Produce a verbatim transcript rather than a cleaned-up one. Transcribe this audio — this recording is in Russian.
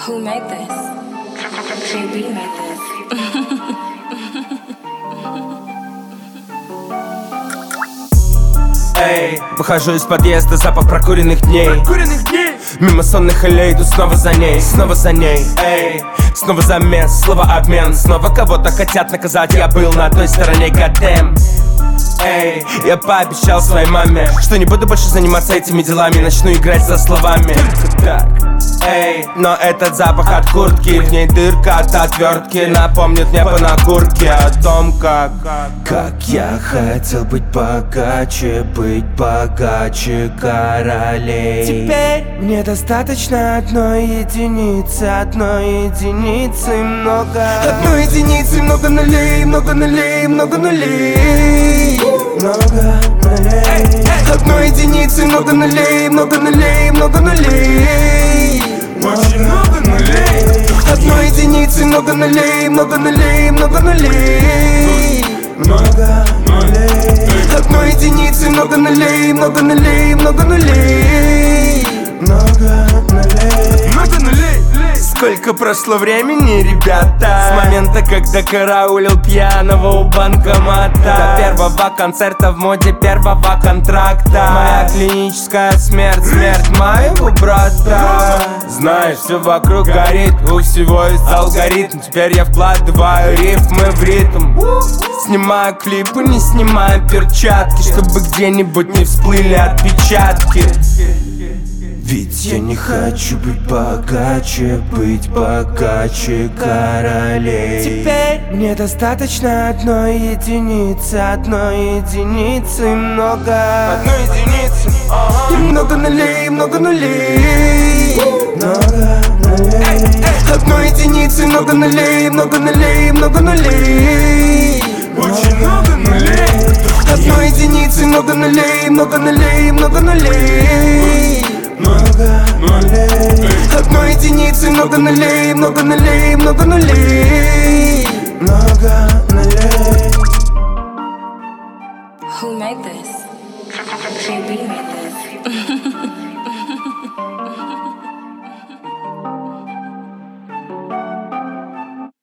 Who made this? J B made this. Эй, выхожу из подъезда, запах прокуренных дней. Мимо сонных аллей, иду снова за ней, снова за ней. Эй, снова замес, слово обмен. Снова кого-то хотят наказать, я был на той стороне, goddamn. Эй, я пообещал своей маме, что не буду больше заниматься этими делами, начну играть со словами. Только так. Эй, но этот запах от куртки, в ней дырка от отвертки, напомнит мне по накурке о том, как Как я хотел быть богаче, быть богаче королей. Теперь мне достаточно одной единицы, одной единицы много. Одной единицы много нулей, много нулей, много нулей. Много нулей. Одной единицы много нулей, много нулей, много нулей. Очень много нулей. Одной единицы много нулей, много нулей, много нулей. Много нулей. Одной единицы много нулей, много нулей, много нулей. Много нулей. Много нулей. Сколько прошло времени, ребята, с момента, когда караулил пьяного у банкомата, до первого концерта в моде первого контракта. Моя клиническая смерть, смерть моего брата. Знаешь, все вокруг горит, у всего есть алгоритм. Теперь я вкладываю рифмы в ритм. Снимаю клипы, не снимаю перчатки, чтобы где-нибудь не всплыли отпечатки. Ведь я не хочу быть богаче, быть богаче королей. Теперь мне достаточно одной единицы, одной единицы много. Одной единицы, ага. И много нулей, много нулей. Много нулей. Одной единицы много нулей, много нулей, много нулей. Очень много нулей. Одной единицы много нулей, много нулей, много нулей. Много нулей. Одной единицы много нулей, много нулей, много нулей. Много нулей. Who made this? J B made this.